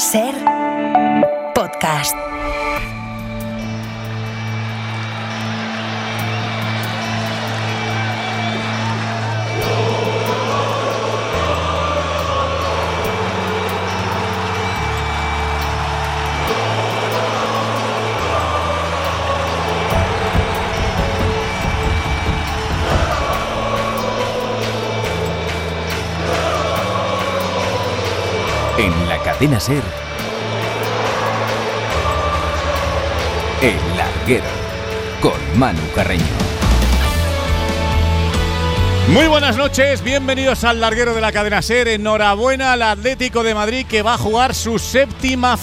Ser podcast. En la cadena SER, El Larguero, con Manu Carreño. Muy buenas noches, bienvenidos al Larguero de la cadena SER. Enhorabuena al Atlético de Madrid, que va a jugar su semifinal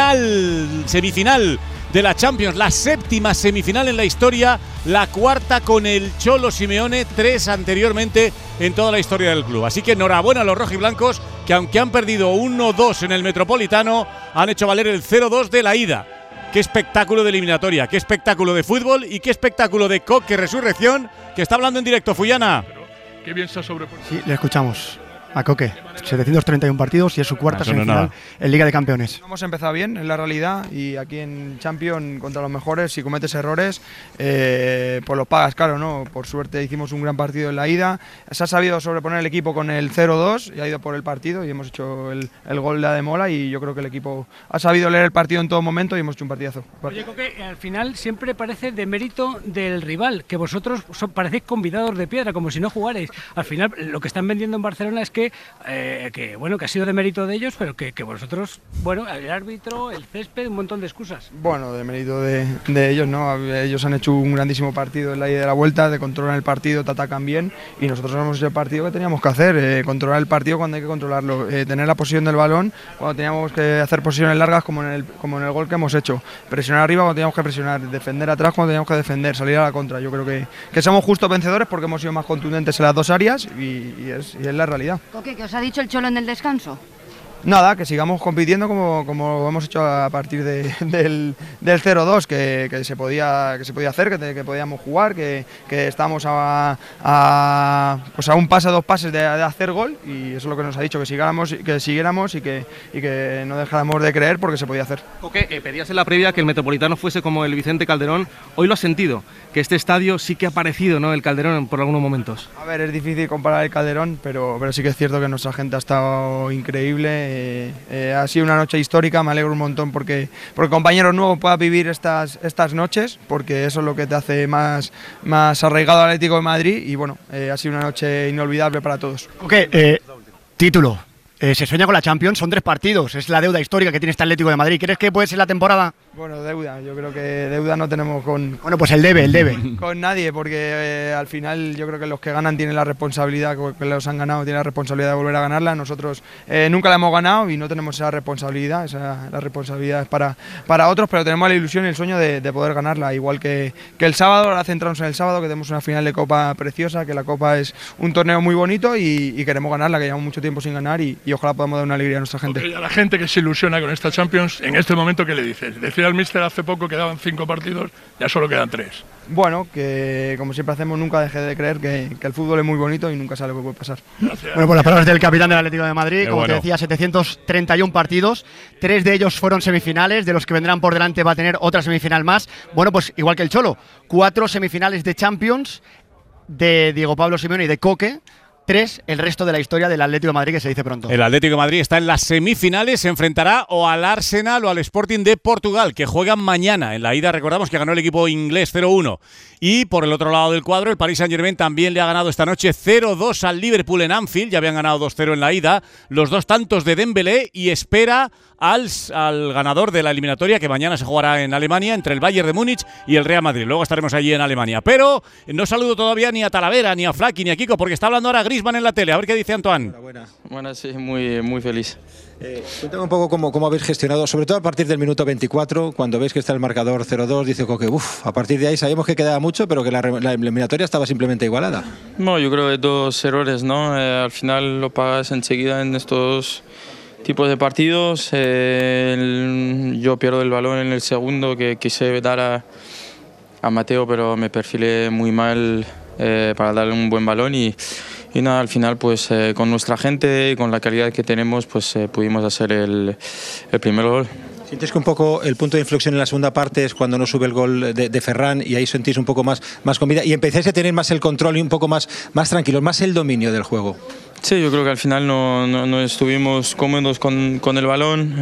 de la Champions, la séptima semifinal en la historia, la cuarta con el Cholo Simeone, 3 anteriormente en toda la historia del club. Así que enhorabuena a los rojiblancos, que aunque han perdido 1-2 en el Metropolitano, han hecho valer el 0-2 de la ida. Qué espectáculo de eliminatoria, qué espectáculo de fútbol y qué espectáculo de Coque Resurrección, que está hablando en directo. Fuyana. Qué bien se ha sobrepuesto. Sí, le escuchamos. A Coque, 731 partidos y es su cuarta semifinal en Liga de Campeones. Hemos empezado bien, en la realidad, y aquí en Champions contra los mejores, si cometes errores, pues lo pagas caro, ¿no? Por suerte hicimos un gran partido en la ida, se ha sabido sobreponer el equipo con el 0-2 y ha ido por el partido y hemos hecho el gol de Ademola, y yo creo que el equipo ha sabido leer el partido en todo momento y hemos hecho un partidazo. Oye, Coque, al final siempre parece de mérito del rival, que vosotros parecéis convidados de piedra, como si no jugarais. Al final lo que están vendiendo en Barcelona es que ha sido de mérito de ellos, pero que vosotros, bueno, el árbitro, el césped, un montón de excusas. Bueno, de mérito de ellos, ¿no? Ellos han hecho un grandísimo partido en la ida y de la vuelta, de controlar el partido, te atacan bien, y nosotros hemos hecho el partido que teníamos que hacer, controlar el partido cuando hay que controlarlo, tener la posesión del balón cuando teníamos que hacer posesiones largas, como en el gol que hemos hecho, presionar arriba cuando teníamos que presionar, defender atrás cuando teníamos que defender, salir a la contra. Yo creo que somos justos vencedores porque hemos sido más contundentes en las dos áreas y es la realidad. Coque, ¿qué os ha dicho el Cholo en el descanso? Nada, que sigamos compitiendo como hemos hecho a partir del 0-2, que se podía hacer, que podíamos jugar, que estábamos a un pase, 2 pases de hacer gol, y eso es lo que nos ha dicho, que siguiéramos y que no dejáramos de creer porque se podía hacer. Coque, pedías en la previa que el Metropolitano fuese como el Vicente Calderón, hoy lo has sentido, que este estadio sí que ha parecido, ¿no?, el Calderón por algunos momentos. A ver, es difícil comparar el Calderón, pero sí que es cierto que nuestra gente ha estado increíble. Ha sido una noche histórica, me alegro un montón porque compañeros nuevos puedan vivir estas noches, porque eso es lo que te hace más arraigado al Atlético de Madrid, y bueno, ha sido una noche inolvidable para todos. Okay, título. Se sueña con la Champions, son 3 partidos, es la deuda histórica que tiene este Atlético de Madrid. ¿Crees que puede ser la temporada? Bueno, deuda, yo creo que deuda no tenemos con... Bueno, pues el debe. Con nadie, porque al final yo creo que los que ganan tienen la responsabilidad, que los han ganado tienen la responsabilidad de volver a ganarla. Nosotros nunca la hemos ganado y no tenemos esa responsabilidad, la responsabilidad es para otros, pero tenemos la ilusión y el sueño de poder ganarla, igual que el sábado. Ahora centrarnos en el sábado, que tenemos una final de Copa preciosa, que la Copa es un torneo muy bonito y queremos ganarla, que llevamos mucho tiempo sin ganar, y ojalá podamos dar una alegría a nuestra gente. Okay, a la gente que se ilusiona con esta Champions, en este momento, ¿qué le dices? Decía el míster hace poco que quedaban 5 partidos, ya solo quedan 3. Bueno, que como siempre hacemos, nunca deje de creer que el fútbol es muy bonito y nunca sabe lo que puede pasar. Gracias. Bueno, pues las palabras del capitán del Atlético de Madrid, como bueno. te decía, 731 partidos, 3 de ellos fueron semifinales, de los que vendrán por delante va a tener otra semifinal más. Bueno, pues igual que el Cholo, 4 semifinales de Champions de Diego Pablo Simeone y de Coque, 3 el resto de la historia del Atlético de Madrid, que se dice pronto. El Atlético de Madrid está en las semifinales, se enfrentará o al Arsenal o al Sporting de Portugal, que juegan mañana. En la ida recordamos que ganó el equipo inglés 0-1. Y por el otro lado del cuadro, el Paris Saint-Germain también le ha ganado esta noche 0-2 al Liverpool en Anfield. Ya habían ganado 2-0 en la ida. Los 2 tantos de Dembélé, y espera al ganador de la eliminatoria, que mañana se jugará en Alemania, entre el Bayern de Múnich y el Real Madrid. Luego estaremos allí en Alemania. Pero no saludo todavía ni a Talavera, ni a Flaky, ni a Kiko, porque está hablando ahora Griezmann en la tele. A ver qué dice Antoine. Buenas, sí, muy feliz. Cuéntame un poco cómo habéis gestionado, sobre todo a partir del minuto 24, cuando veis que está el marcador 0-2, dice Coque, a partir de ahí sabíamos que quedaba mucho, pero que la eliminatoria estaba simplemente igualada. No, yo creo que 2 errores, ¿no? Al final lo pagas enseguida en estos tipos de partidos. Yo pierdo el balón en el segundo, que quise dar a Mateo, pero me perfilé muy mal para darle un buen balón, y nada, al final pues con nuestra gente y con la calidad que tenemos pues pudimos hacer el primer gol. ¿Sientes que un poco el punto de inflexión en la segunda parte es cuando no sube el gol de Ferran y ahí sentís un poco más con vida y empezáis a tener más el control y un poco más tranquilos, más el dominio del juego? Sí, yo creo que al final no estuvimos cómodos con el balón,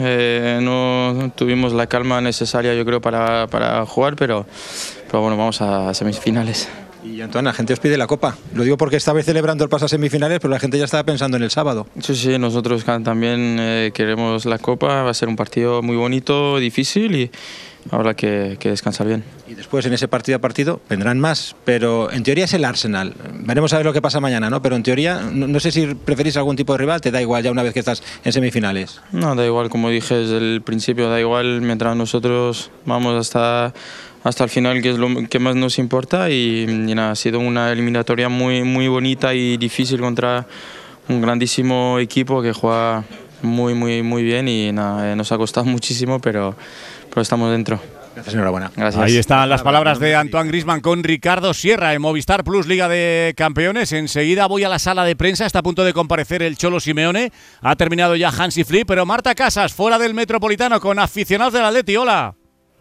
no tuvimos la calma necesaria yo creo para jugar, pero bueno, vamos a semifinales. Y Antoine, la gente os pide la Copa. Lo digo porque estabais celebrando el paso a semifinales, pero la gente ya estaba pensando en el sábado. Sí, nosotros también queremos la Copa. Va a ser un partido muy bonito, difícil y habrá que descansar bien. Y después en ese partido a partido vendrán más, pero en teoría es el Arsenal. Veremos a ver lo que pasa mañana, ¿no? Pero en teoría, no sé si preferís algún tipo de rival, te da igual ya una vez que estás en semifinales. No, da igual, como dije desde el principio, da igual mientras nosotros vamos hasta el final, que es lo que más nos importa y nada, ha sido una eliminatoria muy bonita y difícil contra un grandísimo equipo que juega muy bien y nada, nos ha costado muchísimo, pero estamos dentro. Gracias, enhorabuena. Gracias. Ahí están las palabras de Antoine Griezmann con Ricardo Sierra en Movistar Plus, Liga de Campeones. Enseguida voy a la sala de prensa, está a punto de comparecer el Cholo Simeone. Ha terminado ya Hansi Flick, pero Marta Casas, fuera del Metropolitano, con aficionados del Atleti. Hola.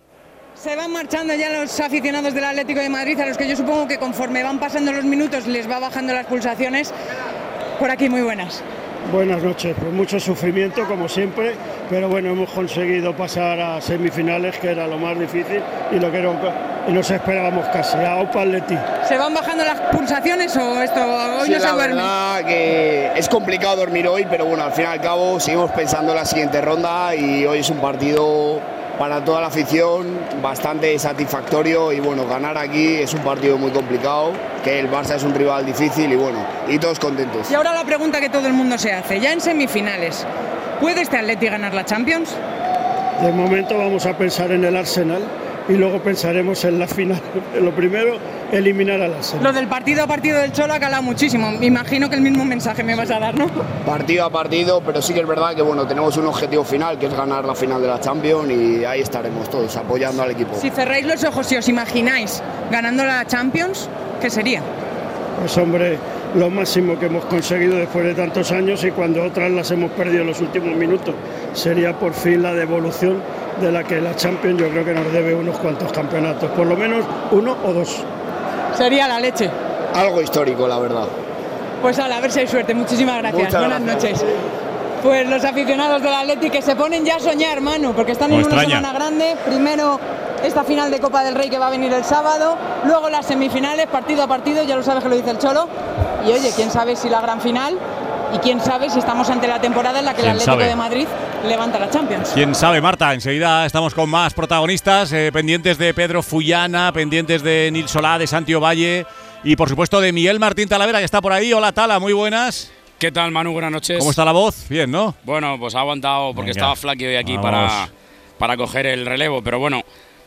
Se van marchando ya los aficionados del Atlético de Madrid, a los que yo supongo que conforme van pasando los minutos les va bajando las pulsaciones. Por aquí, muy buenas. Buenas noches, pues mucho sufrimiento como siempre, pero bueno, hemos conseguido pasar a semifinales, que era lo más difícil y nos esperábamos casi. ¡Aupa Atleti! ¿Se van bajando las pulsaciones o esto hoy sí, no se duerme? La verdad que es complicado dormir hoy, pero bueno, al fin y al cabo seguimos pensando en la siguiente ronda y hoy es un partido para toda la afición bastante satisfactorio y bueno, ganar aquí es un partido muy complicado, que el Barça es un rival difícil y bueno, y todos contentos. Y ahora la pregunta que todo el mundo se hace, ya en semifinales, ¿puede este Atleti ganar la Champions? De momento vamos a pensar en el Arsenal y luego pensaremos en la final. Lo primero, eliminar al Arsenal. Lo del partido a partido del Cholo ha calado muchísimo. Me imagino que el mismo mensaje me vas a dar, ¿no? Partido a partido, pero sí que es verdad que bueno, tenemos un objetivo final, que es ganar la final de la Champions y ahí estaremos todos apoyando al equipo. Si cerráis los ojos y os imagináis ganando la Champions, ¿qué sería? Pues hombre, lo máximo que hemos conseguido después de tantos años y cuando otras las hemos perdido en los últimos minutos. Sería por fin la devolución de la que la Champions yo creo que nos debe unos cuantos campeonatos, por lo menos 1 o 2. Sería la leche. Algo histórico, la verdad. Pues a ver si hay suerte. Muchísimas gracias. Muchas Buenas gracias. Noches. Pues los aficionados del Atleti que se ponen ya a soñar, Manu, porque están en una semana grande. Primero esta final de Copa del Rey que va a venir el sábado, luego las semifinales, partido a partido, ya lo sabes que lo dice el Cholo. Y oye, quién sabe si la gran final y quién sabe si estamos ante la temporada en la que el Atlético de Madrid levanta la Champions. Quién sabe, Marta. Enseguida estamos con más protagonistas, pendientes de Pedro Fullana, pendientes de Nil Solá, de Santi Ovalle y por supuesto de Miguel Martín Talavera, que está por ahí. Hola, Tala, muy buenas. ¿Qué tal, Manu? Buenas noches. ¿Cómo está la voz? Bien, ¿no? Bueno, pues ha aguantado porque estaba Flaky hoy aquí para coger el relevo, pero bueno,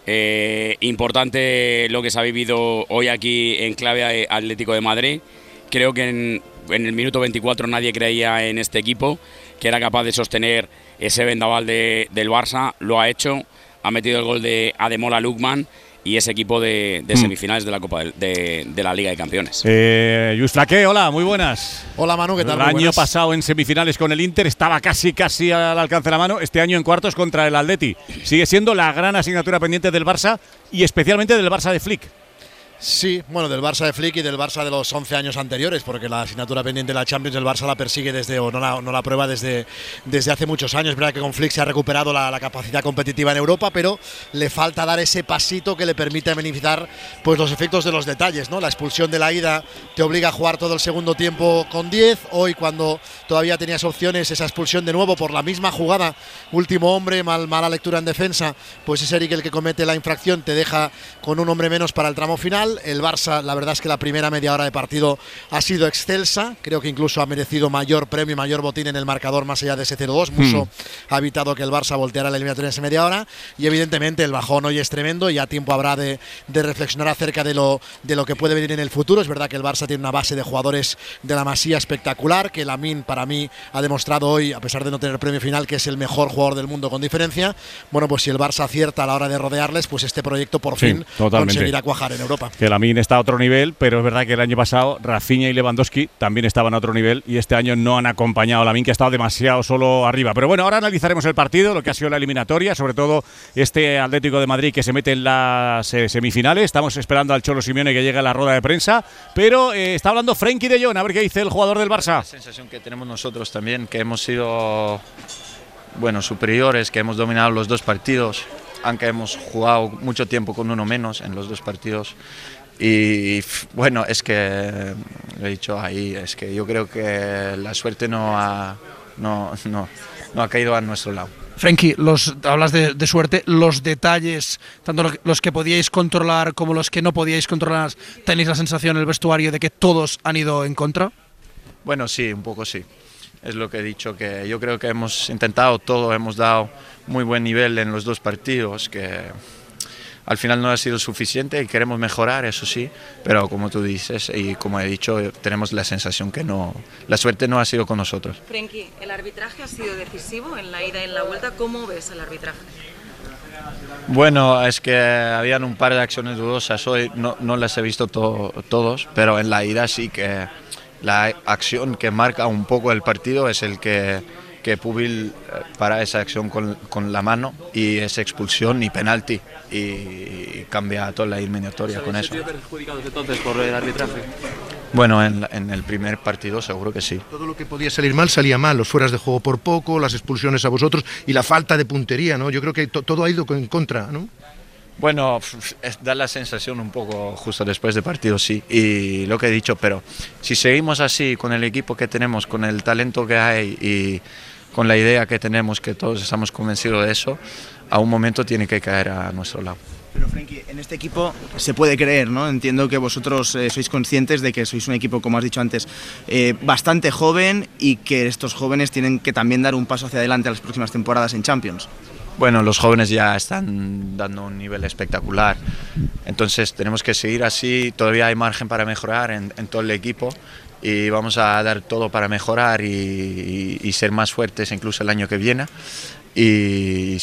importante lo que se ha vivido hoy aquí en clave Atlético de Madrid. Creo que en el minuto 24 nadie creía en este equipo, que era capaz de sostener ese vendaval del Barça. Lo ha hecho, ha metido el gol de Ademola Lookman y ese equipo de semifinales de la Copa de la Liga de Campeones. Lluís Flaqué, hola, muy buenas. Hola, Manu, ¿qué tal? El año pasado en semifinales con el Inter estaba casi al alcance de la mano. Este año en cuartos contra el Atleti. Sigue siendo la gran asignatura pendiente del Barça y especialmente del Barça de Flick. Sí, bueno, del Barça de Flick y del Barça de los 11 años anteriores, porque la asignatura pendiente de la Champions el Barça la persigue no la prueba desde hace muchos años. Es verdad que con Flick se ha recuperado la capacidad competitiva en Europa, pero le falta dar ese pasito que le permite minimizar pues los efectos de los detalles, ¿no? La expulsión de la ida te obliga a jugar todo el segundo tiempo con 10. Hoy, cuando todavía tenías opciones, esa expulsión de nuevo por la misma jugada, último hombre, mala lectura en defensa, pues es Eric el que comete la infracción, te deja con un hombre menos para el tramo final. El Barça, la verdad es que la primera media hora de partido ha sido excelsa, creo que incluso ha merecido mayor premio y mayor botín en el marcador más allá de ese 0-2, Musso ha evitado que el Barça volteara la eliminatoria en esa media hora y evidentemente el bajón hoy es tremendo y ya tiempo habrá de reflexionar acerca de lo que puede venir en el futuro. Es verdad que el Barça tiene una base de jugadores de la Masía espectacular, que Lamine para mí ha demostrado hoy, a pesar de no tener premio final, que es el mejor jugador del mundo con diferencia. Bueno, pues si el Barça acierta a la hora de rodearles, pues este proyecto por fin conseguirá cuajar en Europa. que Lamine está a otro nivel, pero es verdad que el año pasado Rafinha y Lewandowski también estaban a otro nivel y este año no han acompañado a Lamine, que ha estado demasiado solo arriba. Pero bueno, ahora analizaremos el partido, lo que ha sido la eliminatoria, sobre todo este Atlético de Madrid que se mete en las semifinales. Estamos esperando al Cholo Simeone que llegue a la rueda de prensa, pero está hablando Frenkie de Jong, a ver qué dice el jugador del Barça. La sensación que tenemos nosotros también, que hemos sido superiores, que hemos dominado los dos partidos, aunque hemos jugado mucho tiempo con uno menos en los dos partidos. Y bueno, es que lo he dicho ahí, es que yo creo que la suerte no ha caído a nuestro lado. Frenkie, hablas de suerte, los detalles, tanto los que podíais controlar como los que no podíais controlar, ¿tenéis la sensación en el vestuario de que todos han ido en contra? Bueno, sí, un poco sí. Es lo que he dicho, que yo creo que hemos intentado todo, hemos dado muy buen nivel en los dos partidos, que al final no ha sido suficiente y queremos mejorar, eso sí, pero como tú dices y como he dicho, tenemos la sensación que la suerte no ha sido con nosotros. Frenkie, el arbitraje ha sido decisivo en la ida y en la vuelta, ¿cómo ves el arbitraje? Bueno, es que habían un par de acciones dudosas, hoy no las he visto todos, pero en la ida sí que la acción que marca un poco el partido es el que Pubil para esa acción con la mano y es expulsión y penalti y cambia toda la eliminatoria con eso. ¿Habéis sido perjudicados entonces por el arbitraje? Bueno, en el primer partido seguro que sí. Todo lo que podía salir mal salía mal, los fueras de juego por poco, las expulsiones a vosotros y la falta de puntería, ¿no? Yo creo que todo ha ido en contra, ¿no? Bueno, da la sensación un poco justo después de partido, sí, y lo que he dicho, pero si seguimos así con el equipo que tenemos, con el talento que hay y con la idea que tenemos, que todos estamos convencidos de eso, a un momento tiene que caer a nuestro lado. Pero Frenkie, en este equipo se puede creer, ¿no? Entiendo que vosotros sois conscientes de que sois un equipo, como has dicho antes, bastante joven y que estos jóvenes tienen que también dar un paso hacia adelante a las próximas temporadas en Champions. Bueno, los jóvenes ya están dando un nivel espectacular, entonces tenemos que seguir así, todavía hay margen para mejorar en todo el equipo y vamos a dar todo para mejorar y ser más fuertes incluso el año que viene y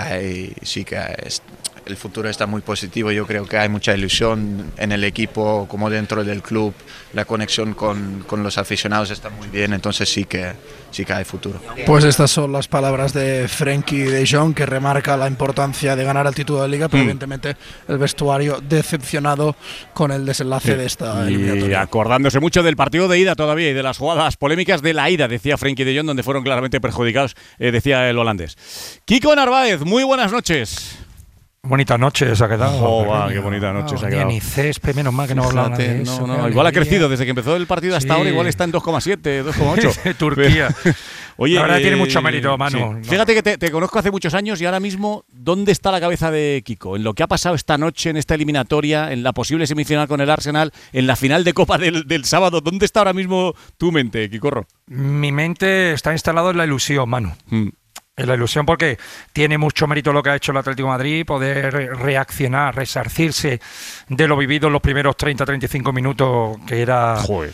el futuro está muy positivo, yo creo que hay mucha ilusión en el equipo como dentro del club, la conexión con los aficionados está muy bien, entonces sí que hay futuro. Pues estas son las palabras de Frenkie de Jong, que remarca la importancia de ganar el título de Liga, pero evidentemente el vestuario decepcionado con el desenlace de esta eliminatoria. Y acordándose mucho del partido de ida todavía y de las jugadas polémicas de la ida, decía Frenkie de Jong, donde fueron claramente perjudicados, decía el holandés. Kiko Narváez, muy buenas noches. Bonita noche se ha quedado. Oh, qué bonita noche se ha quedado. Ni césped, menos mal que no hablaban de eso. No, igual ha crecido desde que empezó el partido hasta ahora, igual está en 2,7, 2,8. Turquía. Oye, la verdad tiene mucho mérito, Manu. Sí. No. Fíjate que te conozco hace muchos años y ahora mismo, ¿dónde está la cabeza de Kiko? En lo que ha pasado esta noche, en esta eliminatoria, en la posible semifinal con el Arsenal, en la final de Copa del sábado, ¿dónde está ahora mismo tu mente, Kikorro? Mi mente está instalado en la ilusión, Manu. En la ilusión porque tiene mucho mérito lo que ha hecho el Atlético de Madrid, poder reaccionar, resarcirse de lo vivido en los primeros 30-35 minutos, que era... Joder.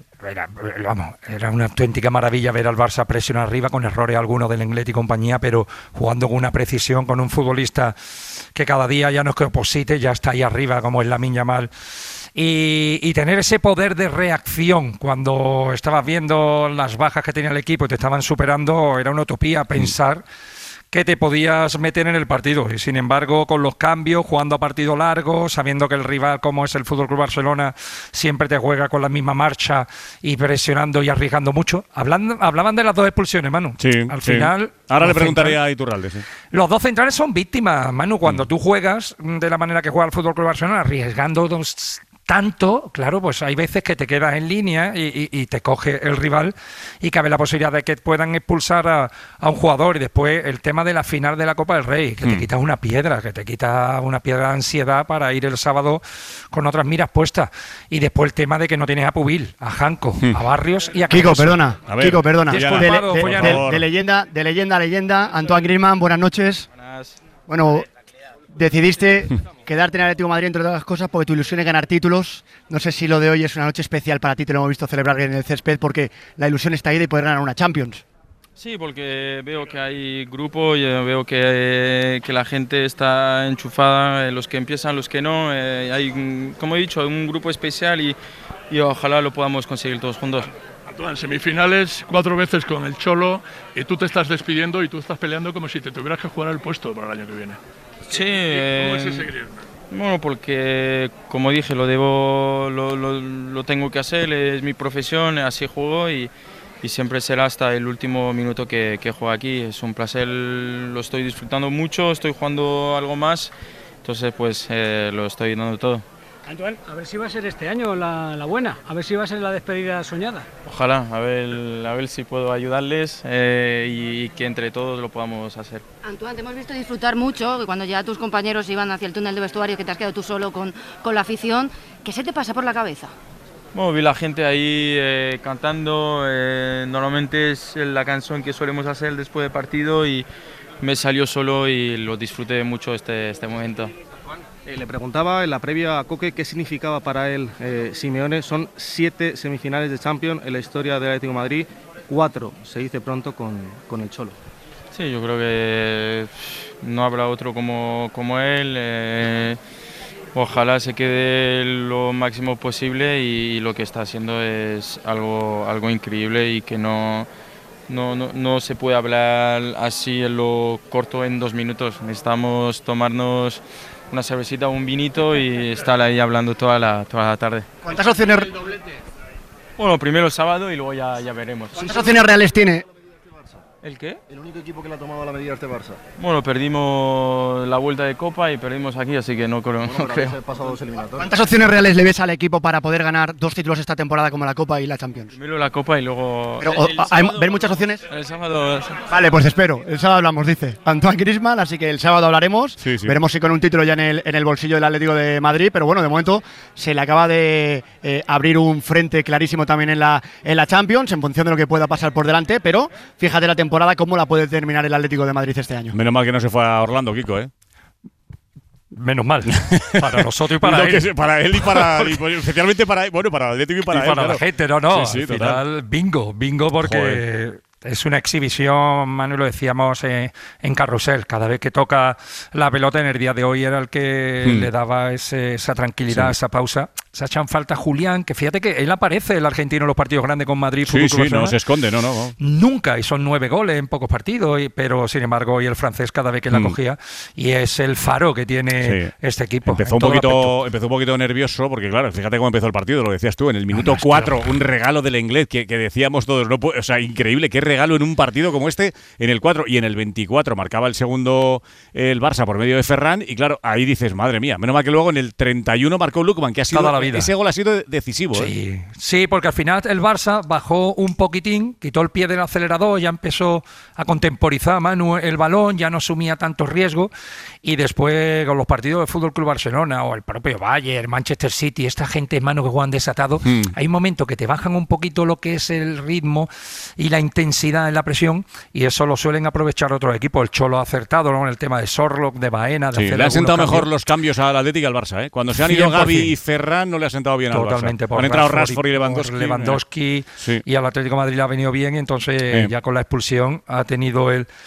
Era una auténtica maravilla ver al Barça presionar arriba con errores algunos del Lenglet y compañía, pero jugando con una precisión, con un futbolista que cada día ya no es que oposite, ya está ahí arriba como es Lamine Yamal. Y tener ese poder de reacción cuando estabas viendo las bajas que tenía el equipo y te estaban superando, era una utopía pensar que te podías meter en el partido. Y sin embargo, con los cambios, jugando a partido largo, sabiendo que el rival, como es el FC Barcelona, siempre te juega con la misma marcha y presionando y arriesgando mucho. Hablaban de las dos expulsiones, Manu. Sí, al final... Ahora le preguntaré a Iturralde. Sí. Los dos centrales son víctimas, Manu. Cuando tú juegas de la manera que juega el FC Barcelona, arriesgando tanto, claro, pues hay veces que te quedas en línea y te coge el rival y cabe la posibilidad de que puedan expulsar a un jugador. Y después el tema de la final de la Copa del Rey, que te quitas una piedra, de ansiedad para ir el sábado con otras miras puestas. Y después el tema de que no tienes a Pubil, a Janko, a Barrios y a Kiko, perdona. Kiko, perdona. De leyenda a leyenda, Antoine Griezmann, buenas noches. Bueno, decidiste quedarte en el Atlético de Madrid, entre otras las cosas, porque tu ilusión es ganar títulos. No sé si lo de hoy es una noche especial para ti, te lo hemos visto celebrar en el césped, porque la ilusión está ahí de poder ganar una Champions. Sí, porque veo que hay grupo, y veo que la gente está enchufada, los que empiezan, los que no. Hay, como he dicho, un grupo especial y ojalá lo podamos conseguir todos juntos. En semifinales 4 veces con el Cholo y tú te estás despidiendo y tú estás peleando como si te tuvieras que jugar el puesto para el año que viene. Sí. ¿Cómo es ese grito? Bueno, porque como dije, lo tengo que hacer, es mi profesión, así juego y siempre será hasta el último minuto que juego aquí. Es un placer, lo estoy disfrutando mucho, estoy jugando algo más, entonces pues lo estoy dando todo. Antoine, a ver si va a ser este año la buena, a ver si va a ser la despedida soñada. Ojalá, a ver si puedo ayudarles y que entre todos lo podamos hacer. Antoine, te hemos visto disfrutar mucho, que cuando ya tus compañeros iban hacia el túnel de vestuario, que te has quedado tú solo con la afición. ¿Qué se te pasa por la cabeza? Bueno, vi la gente ahí cantando, normalmente es la canción que solemos hacer después del partido y me salió solo y lo disfruté mucho este momento. Le preguntaba en la previa a Coque qué significaba para él Simeone. Son 7 semifinales de Champions en la historia del Atlético de Madrid, 4 se dice pronto con el Cholo. Sí, yo creo que no habrá otro como él. Ojalá se quede lo máximo posible y lo que está haciendo es algo increíble y que no se puede hablar así en lo corto en 2 minutos. Necesitamos tomarnos una cervecita, un vinito y estar ahí hablando toda la tarde. ¿Cuántas opciones? Bueno, primero el sábado y luego ya veremos. ¿Cuántas opciones reales tiene? ¿El qué? El único equipo que le ha tomado la medida a este Barça. Bueno, perdimos la vuelta de Copa y perdimos aquí, así que no creo. ¿Cuántas opciones reales le ves al equipo para poder ganar 2 títulos esta temporada como la Copa y la Champions? Primero la Copa y luego... ¿Ven muchas opciones? El sábado... Vale, pues espero. El sábado hablamos, dice Antoine Griezmann, así que el sábado hablaremos. Sí. Veremos si con un título ya en el bolsillo del Atlético de Madrid, pero bueno, de momento se le acaba de abrir un frente clarísimo también en la Champions, en función de lo que pueda pasar por delante, pero fíjate la temporada cómo la puede terminar el Atlético de Madrid este año. Menos mal que no se fue a Orlando, Kiko, ¿eh? Menos mal. Para nosotros y para él. Para él y especialmente para el Atlético y para él. Y para la gente, no. Sí, al final, bingo, porque... Joder. Es una exhibición, Manu, lo decíamos en Carrusel. Cada vez que toca la pelota en el día de hoy era el que le daba esa tranquilidad, esa pausa. Se ha echado en falta Julián, que fíjate que él aparece, el argentino, en los partidos grandes con Madrid. Sí, no se esconde, no. Nunca, y son 9 goles en pocos partidos, pero sin embargo hoy el francés cada vez que la cogía, y es el faro que tiene este equipo. Empezó un poquito nervioso, porque claro, fíjate cómo empezó el partido, lo decías tú, en el minuto 4, un regalo del inglés que decíamos todos, o sea, increíble, qué regalo en un partido como este, en el 4 y en el 24 marcaba el segundo el Barça por medio de Ferran, y claro, ahí dices, madre mía, menos mal que luego en el 31 marcó Lookman, que ha sido ese gol ha sido decisivo. Sí, porque al final el Barça bajó un poquitín, quitó el pie del acelerador, ya empezó a contemporizar Manu el balón, ya no asumía tantos riesgos, y después con los partidos del Fútbol Club Barcelona o el propio Bayern, Manchester City, esta gente, Manu, que juegan desatado, hay un momento que te bajan un poquito lo que es el ritmo y la intensidad en la presión, y eso lo suelen aprovechar otros equipos. El Cholo ha acertado, ¿no?, en el tema de Sorloth, de Baena, de hacer le han sentado mejor los cambios al Atlético y al Barça, ¿eh? Cuando se han ido Gavi y Ferran no le ha sentado bien al Barça. Totalmente. Han entrado Rashford y Lewandowski y al Atlético de Madrid le ha venido bien, y entonces ya con la expulsión ha tenido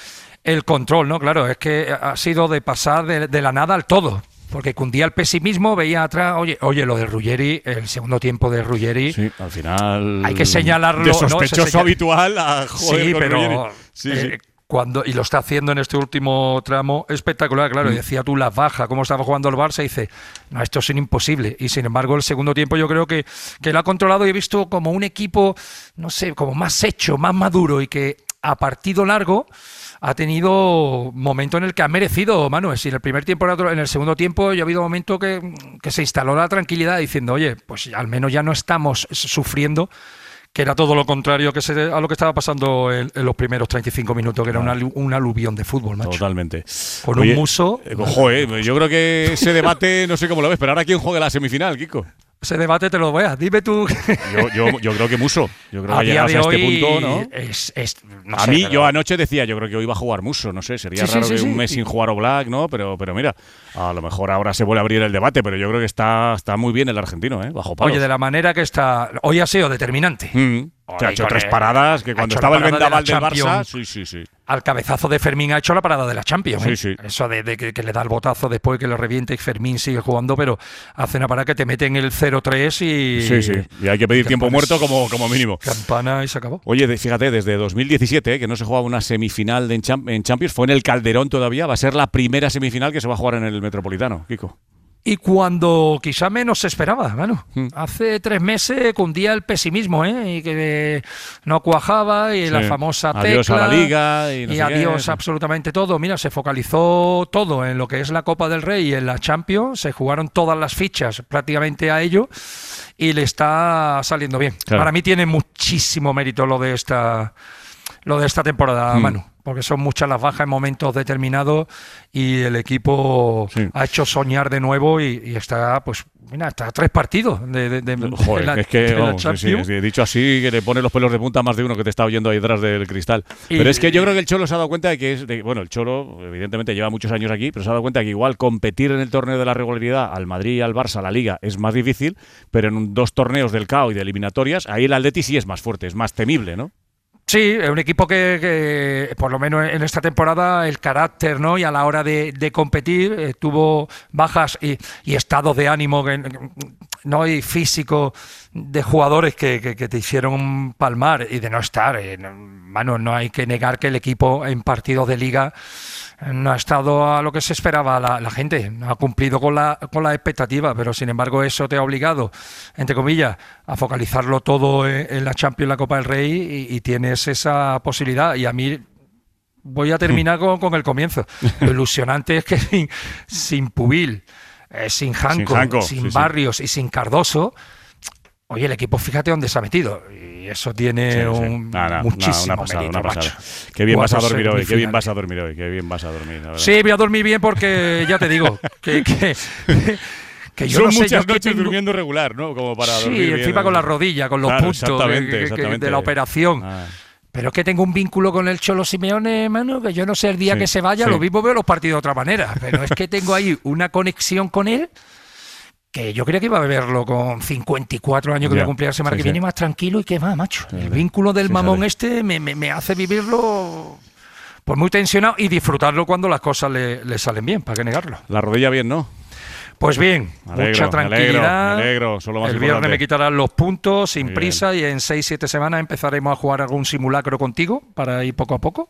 el control, ¿no? Claro, es que ha sido de pasar de la nada al todo. Porque cundía el pesimismo, veía atrás, oye, lo de Ruggeri, el segundo tiempo de Ruggeri. Sí, al final. Hay que señalarlo. De sospechoso habitual a joder sí, con pero Ruggeri. Y lo está haciendo en este último tramo espectacular, claro. Decía tú las bajas, cómo estaba jugando el Barça, y dice, no, esto es imposible. Y sin embargo, el segundo tiempo yo creo que lo ha controlado, y he visto como un equipo, no sé, como más hecho, más maduro, y que a partido largo ha tenido momento en el que ha merecido, Manu. Es decir, el primer tiempo, en el segundo tiempo, ya ha habido momento que se instaló la tranquilidad diciendo, oye, pues al menos ya no estamos sufriendo, que era todo lo contrario a lo que estaba pasando en los primeros 35 minutos, que era un aluvión de fútbol, macho. Totalmente. Con un Muso. Yo creo que ese debate, no sé cómo lo ves, pero ahora ¿quién juega la semifinal, Kiko? Ese debate te lo veas, dime tú. Yo creo que Muso. Yo creo a que día de llegados a hoy este punto, ¿no? A mí, pero... yo anoche decía, yo creo que hoy va a jugar Muso, no sé, sería raro que un mes sin jugar Oblak, ¿no? Pero mira, a lo mejor ahora se vuelve a abrir el debate, pero yo creo que está muy bien el argentino, bajo palos. Oye, de la manera que está, hoy ha sido determinante. Ha hecho 3 paradas que cuando estaba el vendaval del Barça. Sí. Al cabezazo de Fermín ha hecho la parada de la Champions. Sí. Eso de que le da el botazo después que lo reviente y Fermín sigue jugando, pero hace una parada que te mete en el 0-3 y. Sí. Y hay que pedir tiempo muerto como mínimo. Campana y se acabó. Oye, fíjate, desde 2017, que no se jugaba una semifinal en Champions, fue en el Calderón todavía, va a ser la primera semifinal que se va a jugar en el Metropolitano, Kiko. Y cuando quizá menos se esperaba, hace 3 meses cundía el pesimismo, y que no cuajaba, y la famosa tecla. Adiós a la Liga. Y adiós absolutamente todo. Mira, se focalizó todo en lo que es la Copa del Rey y en la Champions, se jugaron todas las fichas prácticamente a ello, y le está saliendo bien. Claro. Para mí tiene muchísimo mérito lo de esta temporada, Manu. Porque son muchas las bajas en momentos determinados y el equipo ha hecho soñar de nuevo y está, pues, mira, está a 3 partidos de la, es que, de la vamos, Champions. sí, dicho así, que le pone los pelos de punta a más de uno que te está oyendo ahí detrás del cristal. Pero es que yo creo que el Cholo se ha dado cuenta de que el Cholo evidentemente lleva muchos años aquí, pero se ha dado cuenta de que igual competir en el torneo de la regularidad al Madrid, al Barça, a la Liga es más difícil, pero en 2 torneos del CAO y de eliminatorias, ahí el Atleti sí es más fuerte, es más temible, ¿no? Sí, es un equipo que por lo menos en esta temporada el carácter, ¿no? Y a la hora de competir tuvo bajas y estados de ánimo, ¿no? Y físico de jugadores que te hicieron palmar y de no estar. Mano, no hay que negar que el equipo en partidos de Liga no ha estado a lo que se esperaba la gente, no ha cumplido con la expectativa, pero sin embargo eso te ha obligado, entre comillas, a focalizarlo todo en la Champions, la Copa del Rey y tienes esa posibilidad. Y a mí voy a terminar con el comienzo. Lo ilusionante es que sin Pubil, sin Janko, sin Barrios y sin Cardoso, oye, el equipo, fíjate dónde se ha metido. Y eso tiene muchísimo mérito, macho. Qué bien vas a dormir hoy, qué bien vas a dormir hoy, qué bien vas a dormir. Sí, voy a dormir bien porque, ya te digo, que yo son no sé, muchas noches durmiendo regular, ¿no? Como para dormir bien. Sí, encima con la rodilla, con los puntos de la operación. Pero es que tengo un vínculo con el Cholo Simeone, mano, que yo no sé el día que se vaya, lo mismo veo los partidos de otra manera. Pero es que tengo ahí una conexión con él que yo creía que iba a beberlo con 54 años, que voy a cumplir la semana que viene, más tranquilo y que va, macho. El vínculo del mamón me hace vivirlo pues muy tensionado y disfrutarlo cuando las cosas le salen bien, para qué negarlo. La rodilla bien, ¿no? Pues bien, mucha tranquilidad. Me alegro, solo más el viernes me quitarán los puntos sin prisa y en 6-7 semanas empezaremos a jugar algún simulacro contigo para ir poco a poco.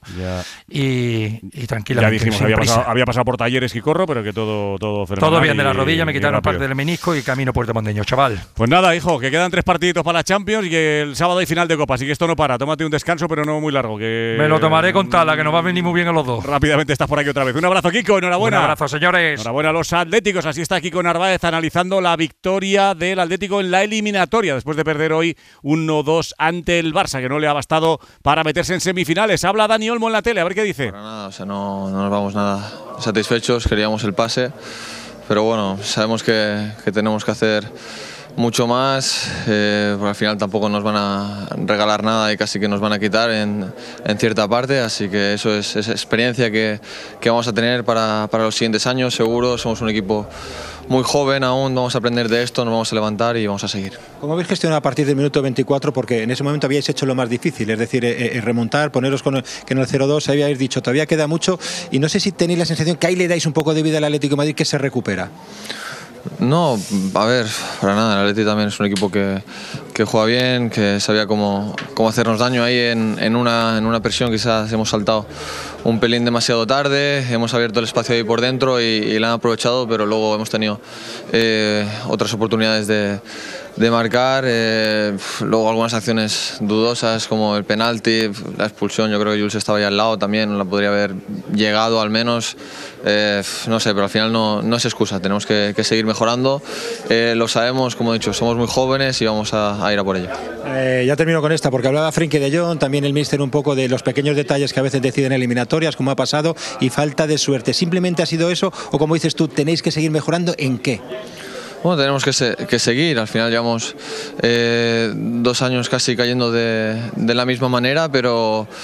Y tranquilamente. Ya dijimos, había pasado por talleres y corro, pero que todo fenomenal. Todo bien de la rodilla, me quitaron parte del menisco y camino Puerto Mondeño, chaval. Pues nada, hijo, que quedan 3 partiditos para la Champions y que el sábado hay final de Copa, así que esto no para. Tómate un descanso, pero no muy largo. Que me lo tomaré con tala, que nos va a venir muy bien a los dos. Rápidamente estás por aquí otra vez. Un abrazo, Kiko, enhorabuena. Un abrazo, señores. Enhorabuena a los atléticos, así está Kiko Narváez analizando la victoria del Atlético en la eliminatoria después de perder hoy 1-2 ante el Barça, que no le ha bastado para meterse en semifinales. Habla Dani Olmo en la tele, a ver qué dice. Para nada, o sea, no nos vamos nada satisfechos, queríamos el pase, pero bueno, sabemos que tenemos que hacer mucho más, porque al final tampoco nos van a regalar nada y casi que nos van a quitar en cierta parte, así que eso es experiencia que vamos a tener para los siguientes años, seguro. Somos un equipo muy joven aún, vamos a aprender de esto, nos vamos a levantar y vamos a seguir. ¿Cómo habéis gestionado a partir del minuto 24? Porque en ese momento habíais hecho lo más difícil, es decir, remontar, poneros que en el 0-2 habíais dicho, todavía queda mucho, y no sé si tenéis la sensación que ahí le dais un poco de vida al Atlético de Madrid, que se recupera. No, a ver, para nada, el Atleti también es un equipo que juega bien, que sabía cómo hacernos daño ahí en una presión. Quizás hemos saltado un pelín demasiado tarde, hemos abierto el espacio ahí por dentro y la han aprovechado, pero luego hemos tenido otras oportunidades de marcar, luego algunas acciones dudosas como el penalti, la expulsión. Yo creo que Jules estaba ahí al lado también, la podría haber llegado al menos, no sé, pero al final no es excusa, tenemos que seguir mejorando, lo sabemos, como he dicho, somos muy jóvenes y vamos a ir a por ello. Ya termino con esta, porque hablaba Frenkie de Jong, también el míster, un poco de los pequeños detalles que a veces deciden eliminatorias, como ha pasado, y falta de suerte. ¿Simplemente ha sido eso o, como dices tú, tenéis que seguir mejorando en qué? Bueno, tenemos que seguir, al final llevamos 2 años casi cayendo de la misma manera, pero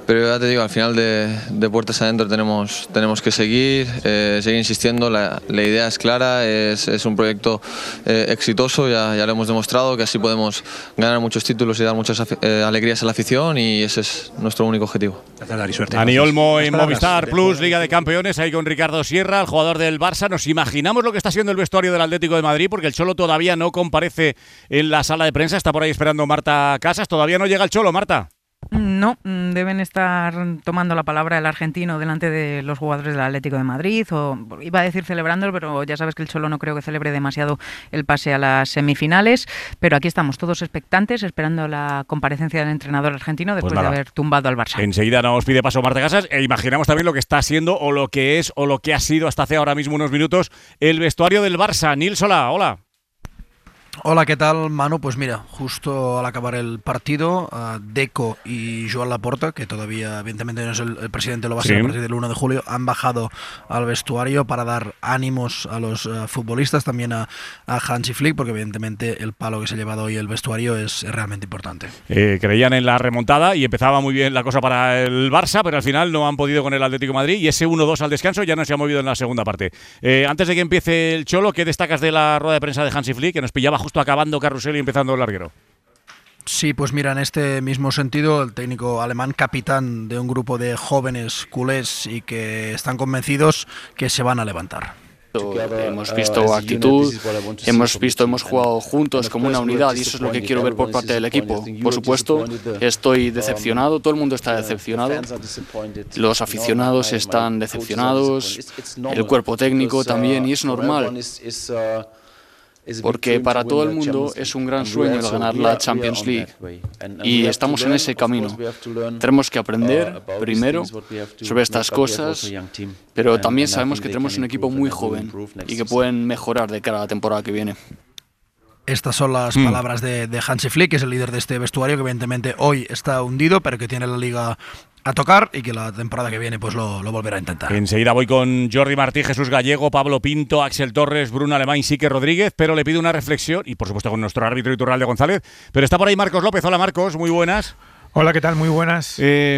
pero ya te digo, al final de puertas adentro tenemos que seguir insistiendo. La idea es clara, es un proyecto exitoso, ya lo hemos demostrado, que así podemos ganar muchos títulos y dar muchas alegrías a la afición, y ese es nuestro único objetivo. Dani Olmo en Movistar Plus, Liga de Campeones, ahí con Ricardo Sierra, el jugador del Barça. Nos imaginamos lo que está siendo el vestuario del Atlético de Madrid, porque el Cholo todavía no comparece en la sala de prensa, está por ahí esperando Marta Casas. ¿Todavía no llega el Cholo, Marta? No, deben estar tomando la palabra el argentino delante de los jugadores del Atlético de Madrid, o iba a decir celebrándolo, pero ya sabes que el Cholo no creo que celebre demasiado el pase a las semifinales, pero aquí estamos todos expectantes, esperando la comparecencia del entrenador argentino después de haber tumbado al Barça. Enseguida nos pide paso Marta Casas e imaginamos también lo que está siendo, o lo que es, o lo que ha sido hasta hace ahora mismo unos minutos, el vestuario del Barça. Nil Solà, hola. Hola, ¿qué tal, Manu? Pues mira, justo al acabar el partido, Deco y Joan Laporta, que todavía evidentemente no es el presidente, lo va a ser a partir del 1 de julio, han bajado al vestuario para dar ánimos a los futbolistas, también a Hansi Flick, porque evidentemente el palo que se ha llevado hoy el vestuario es realmente importante. Creían en la remontada y empezaba muy bien la cosa para el Barça, pero al final no han podido con el Atlético de Madrid, y ese 1-2 al descanso ya no se ha movido en la segunda parte. Antes de que empiece el Cholo, ¿qué destacas de la rueda de prensa de Hansi Flick, que nos pillaba justo acabando carrusel y empezando el larguero? Sí, pues mira, en este mismo sentido, el técnico alemán, capitán de un grupo de jóvenes culés y que están convencidos que se van a levantar. Hemos visto actitud, hemos jugado juntos como una unidad, y eso es lo que quiero ver por parte del equipo. Por supuesto, estoy decepcionado, todo el mundo está decepcionado, los aficionados están decepcionados, el cuerpo técnico también, y es normal. Porque para todo el mundo es un gran sueño el ganar la Champions League, y estamos en ese camino. Tenemos que aprender primero sobre estas cosas, pero también sabemos que tenemos un equipo muy joven y que pueden mejorar de cara a la temporada que viene. Estas son las palabras de Hansi Flick, que es el líder de este vestuario, que evidentemente hoy está hundido, pero que tiene la Liga a tocar y que la temporada que viene pues lo volverá a intentar. Enseguida voy con Jordi Martí, Jesús Gallego, Pablo Pinto, Axel Torres, Bruno Alemán y Sique Rodríguez, pero le pido una reflexión, y por supuesto con nuestro árbitro Iturralde González, pero está por ahí Marcos López. Hola Marcos, muy buenas. Hola, ¿qué tal? Muy buenas.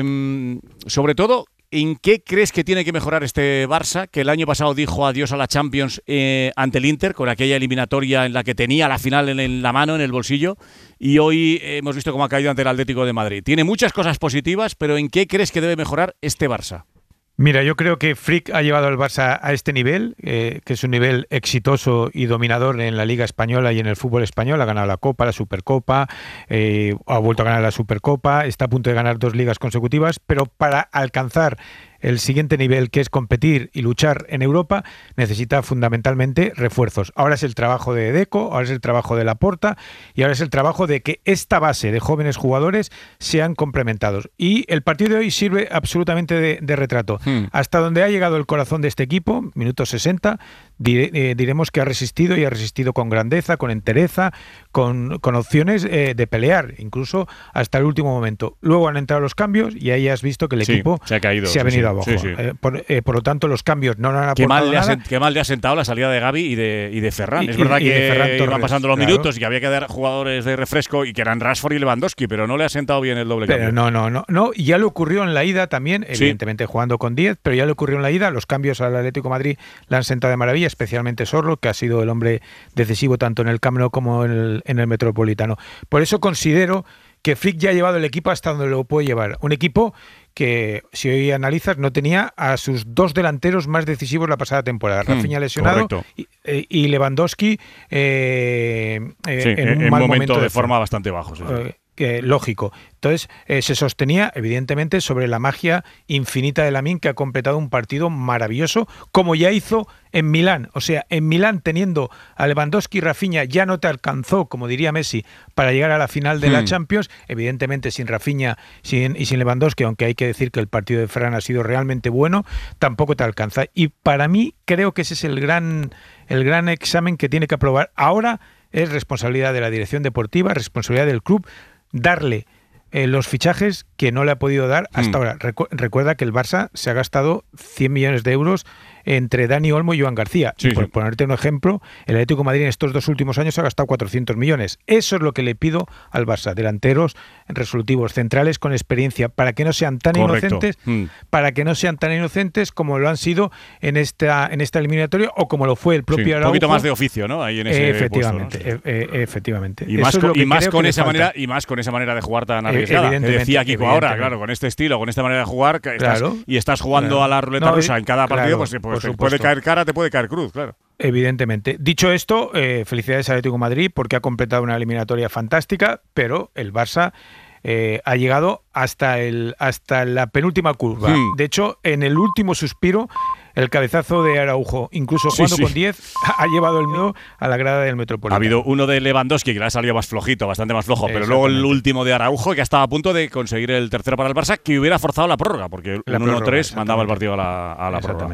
Sobre todo, ¿en qué crees que tiene que mejorar este Barça, que el año pasado dijo adiós a la Champions ante el Inter, con aquella eliminatoria en la que tenía la final en la mano, en el bolsillo, y hoy hemos visto cómo ha caído ante el Atlético de Madrid? Tiene muchas cosas positivas, pero ¿en qué crees que debe mejorar este Barça? Mira, yo creo que Flick ha llevado al Barça a este nivel, que es un nivel exitoso y dominador en la Liga Española y en el fútbol español. Ha ganado la Copa, la Supercopa, ha vuelto a ganar la Supercopa, está a punto de ganar 2 ligas consecutivas, pero para alcanzar el siguiente nivel, que es competir y luchar en Europa, necesita fundamentalmente refuerzos. Ahora es el trabajo de Deco, ahora es el trabajo de Laporta, y ahora es el trabajo de que esta base de jóvenes jugadores sean complementados. Y el partido de hoy sirve absolutamente de retrato. Hasta donde ha llegado el corazón de este equipo, minuto 60, diremos que ha resistido, y ha resistido con grandeza, con entereza, con opciones de pelear, incluso hasta el último momento. Luego han entrado los cambios y ahí has visto que el equipo se ha venido abajo. Por lo tanto, los cambios no han aportado nada. Qué mal le ha sentado la salida de Gavi y de Ferran. Es verdad que iban pasando los minutos y que había que dar jugadores de refresco, y que eran Rashford y Lewandowski, pero no le ha sentado bien el doble cambio. No, y ya le ocurrió en la ida también, evidentemente jugando con 10, pero ya le ocurrió en la ida. Los cambios al Atlético de Madrid le han sentado de maravilla, especialmente Sorlo, que ha sido el hombre decisivo tanto en el Camp Nou como en el Metropolitano. Por eso considero que Flick ya ha llevado el equipo hasta donde lo puede llevar. Un equipo que, si hoy analizas, no tenía a sus 2 delanteros más decisivos la pasada temporada. Rafinha lesionado y Lewandowski en un mal momento de forma bastante bajo. Lógico. Entonces, se sostenía, evidentemente, sobre la magia infinita de Lamine, que ha completado un partido maravilloso, como ya hizo en Milán. O sea, en Milán, teniendo a Lewandowski y Rafinha, ya no te alcanzó, como diría Messi, para llegar a la final de la Champions. Evidentemente, sin Rafinha y sin Lewandowski, aunque hay que decir que el partido de Ferran ha sido realmente bueno, tampoco te alcanza. Y para mí, creo que ese es el gran examen que tiene que aprobar. Ahora es responsabilidad de la dirección deportiva, responsabilidad del club, darle los fichajes que no le ha podido dar hasta ahora. Recuerda que el Barça se ha gastado 100 millones de euros entre Dani Olmo y Joan García. Sí, por ponerte un ejemplo, el Atlético de Madrid en estos 2 últimos años ha gastado 400 millones. Eso es lo que le pido al Barça, delanteros resolutivos, centrales con experiencia, para que no sean tan inocentes, como lo han sido en esta eliminatoria o como lo fue el propio Araujo. Un poquito más de oficio, ¿no? Ahí en ese efectivamente, puesto, ¿no? Efectivamente. Y más con esa manera de jugar tan arriesgada. Que decía Kiko ahora, claro, con este estilo, con esta manera de jugar, y estás jugando a la ruleta rusa en cada partido, pues te puede caer cara, te puede caer cruz, claro. Evidentemente. Dicho esto, felicidades al Atlético de Madrid porque ha completado una eliminatoria fantástica, pero el Barça ha llegado hasta la penúltima curva. De hecho, en el último suspiro, el cabezazo de Araujo, incluso jugando con 10, ha llevado el mío a la grada del Metropolitano. Ha habido uno de Lewandowski que le ha salido más flojito, bastante más flojo, pero luego el último de Araujo que estaba a punto de conseguir el tercero para el Barça, que hubiera forzado la prórroga, porque el 1-3 mandaba el partido a la prórroga.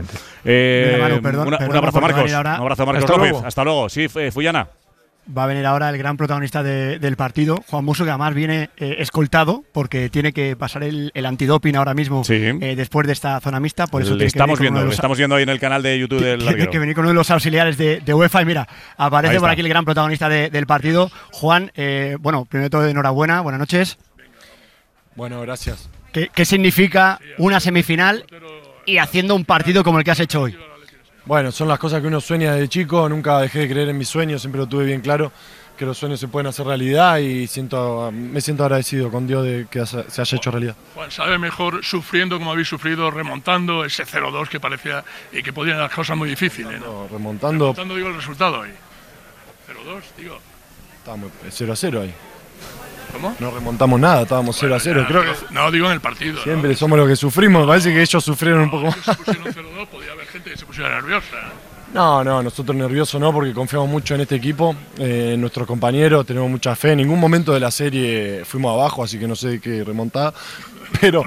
Un abrazo, Marcos. Un abrazo, Marcos López. Hasta luego. Sí, Fuyana. Va a venir ahora el gran protagonista del partido, Juan Musso, que además viene escoltado porque tiene que pasar el antidoping ahora mismo después de esta zona mixta. Por eso estamos viendo ahí en el canal de YouTube del larguero. Tiene que venir con uno de los auxiliares de UEFA y mira, aparece por aquí el gran protagonista del partido. Juan, bueno, primero de todo enhorabuena, buenas noches. Bueno, gracias. ¿Qué significa una semifinal y haciendo un partido como el que has hecho hoy? Bueno, son las cosas que uno sueña desde chico, nunca dejé de creer en mis sueños, siempre lo tuve bien claro, que los sueños se pueden hacer realidad y me siento agradecido con Dios de que se haya hecho realidad. Juan, sabe mejor sufriendo como habéis sufrido, remontando ese 0-2 que parecía y que podían dar cosas muy difíciles, ¿no? Remontando digo el resultado ahí. 0-2, digo. Estábamos 0-0 ahí. ¿Cómo? No remontamos nada, estábamos 0-0. Creo que no, digo en el partido. Siempre somos los que sufrimos, me parece que ellos sufrieron un poco más. Si se pusieron 0-2 podía haber gente que se pusiera nerviosa. No, nosotros nerviosos no, porque confiamos mucho en este equipo, en nuestros compañeros, tenemos mucha fe. En ningún momento de la serie fuimos abajo, así que no sé qué remontada. Pero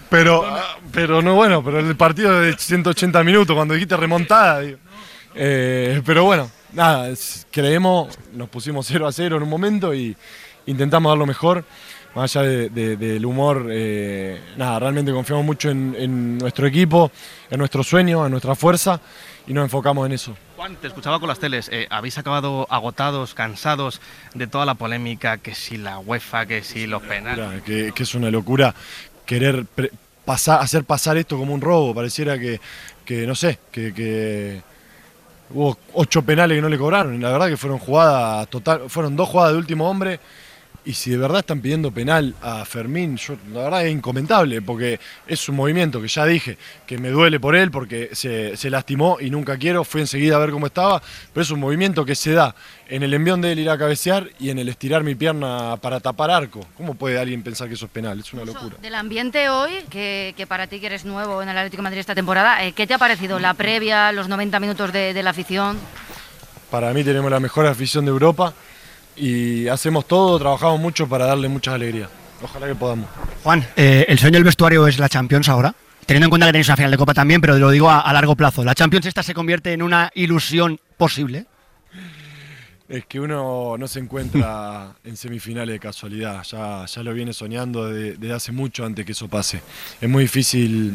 no, bueno, pero el partido de 180 minutos, cuando dijiste remontada, digo. Pero bueno, nada, creemos, nos pusimos 0-0 en un momento y intentamos dar lo mejor, más allá del humor, realmente confiamos mucho en nuestro equipo, en nuestro sueño, en nuestra fuerza y nos enfocamos en eso. Juan, te escuchaba con las teles, habéis acabado agotados, cansados de toda la polémica, que si la UEFA, que si los penales. Que es una locura querer hacer pasar esto como un robo, pareciera que no sé, que hubo 8 penales que no le cobraron, y la verdad que fueron 2 jugadas de último hombre. Y si de verdad están pidiendo penal a Fermín, la verdad es incomentable, porque es un movimiento que ya dije, que me duele por él, porque se lastimó y nunca fui enseguida a ver cómo estaba, pero es un movimiento que se da en el envión de él ir a cabecear y en el estirar mi pierna para tapar arco. ¿Cómo puede alguien pensar que eso es penal? Es una locura. Del ambiente hoy, que para ti que eres nuevo en el Atlético de Madrid esta temporada, ¿qué te ha parecido la previa, los 90 minutos de la afición? Para mí tenemos la mejor afición de Europa. Y hacemos todo, trabajamos mucho para darle muchas alegrías. Ojalá que podamos. Juan, ¿el sueño del vestuario es la Champions ahora? Teniendo en cuenta que tenéis una final de Copa también, pero lo digo a largo plazo. ¿La Champions esta se convierte en una ilusión posible? Es que uno no se encuentra en semifinales de casualidad. Ya lo viene soñando desde hace mucho antes que eso pase. Es muy difícil.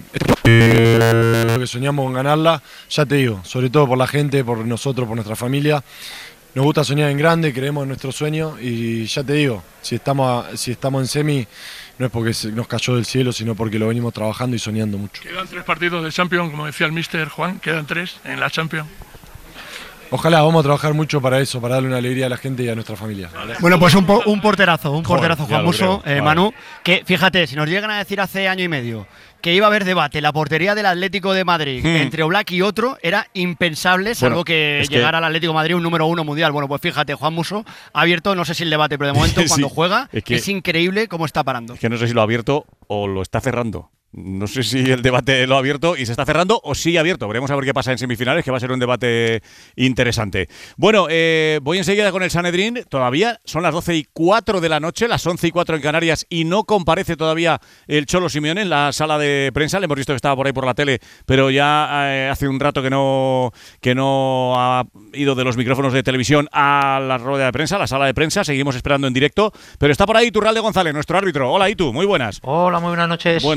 Lo que soñamos con ganarla, ya te digo, sobre todo por la gente, por nosotros, por nuestra familia. Nos gusta soñar en grande, creemos en nuestro sueño y ya te digo, si estamos en semi no es porque nos cayó del cielo, sino porque lo venimos trabajando y soñando mucho. Quedan 3 partidos de Champions, como decía el míster Juan, quedan 3 en la Champions. Ojalá, vamos a trabajar mucho para eso, para darle una alegría a la gente y a nuestra familia. Bueno, pues un porterazo Juan Musso, Manu, que fíjate, si nos llegan a decir hace año y medio que iba a haber debate en la portería del Atlético de Madrid entre Oblak y otro, era impensable, salvo que llegara al Atlético de Madrid un número 1 mundial. Bueno, pues fíjate, Juan Musso ha abierto, no sé si el debate, pero de momento cuando juega es increíble cómo está parando. Es que no sé si lo ha abierto o lo está cerrando. No sé si el debate lo ha abierto y se está cerrando o sigue abierto. Veremos a ver qué pasa en semifinales, que va a ser un debate interesante. Bueno, voy enseguida con el Sanedrín. Todavía son las 12:04 de la noche, las 11:04 en Canarias, y no comparece todavía el Cholo Simeone en la sala de prensa. Le hemos visto que estaba por ahí por la tele, pero ya hace un rato que no ha ido de los micrófonos de televisión a la rueda de prensa, a la sala de prensa. Seguimos esperando en directo, pero está por ahí Iturralde González, nuestro árbitro. Hola, Itu, muy buenas. Hola, muy buenas noches. Bueno, decía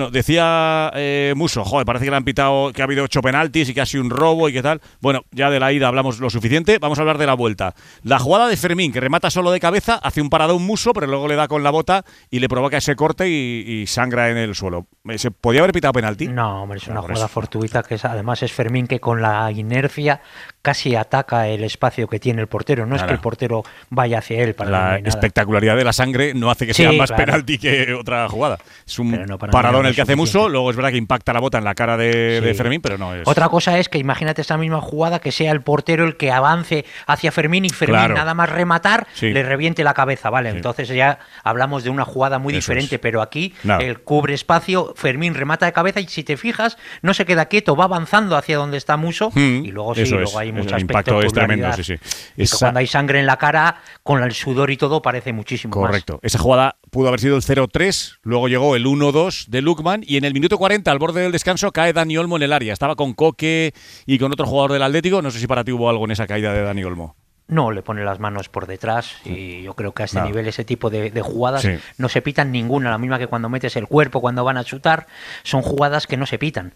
decía Muso, joder, parece que le han pitado, que ha habido 8 penaltis y que ha sido un robo y qué tal. Bueno, ya de la ida hablamos lo suficiente, vamos a hablar de la vuelta. La jugada de Fermín, que remata solo de cabeza, hace un paradón Muso, pero luego le da con la bota y le provoca ese corte y sangra en el suelo. ¿Se podía haber pitado penalti? No, hombre, es una jugada fortuita, que además es Fermín que con la inercia casi ataca el espacio que tiene el portero. No es que el portero vaya hacia él para la espectacularidad de la sangre no hace que sea más penalti que otra jugada. Es un paradón el que hace Muso, luego es verdad que impacta la bota en la cara de Fermín, pero no es... Otra cosa es que imagínate esa misma jugada, que sea el portero el que avance hacia Fermín y Fermín nada más rematar le reviente la cabeza, ¿vale? Entonces ya hablamos de una jugada muy diferente, pero aquí el cubre espacio, Fermín remata de cabeza y si te fijas no se queda quieto, va avanzando hacia donde está Muso y luego luego hay mucho impacto es tremendo, y cuando hay sangre en la cara, con el sudor y todo, parece muchísimo Correcto. más. Esa jugada pudo haber sido el 0-3, luego llegó el 1-2 de Lukman y en el minuto 40, al borde del descanso, cae Dani Olmo en el área. Estaba con Coque y con otro jugador del Atlético. No sé si para ti hubo algo en esa caída de Dani Olmo. No, le pone las manos por detrás y yo creo que a este nivel ese tipo de jugadas no se pitan ninguna, la misma que cuando metes el cuerpo, cuando van a chutar, son jugadas que no se pitan.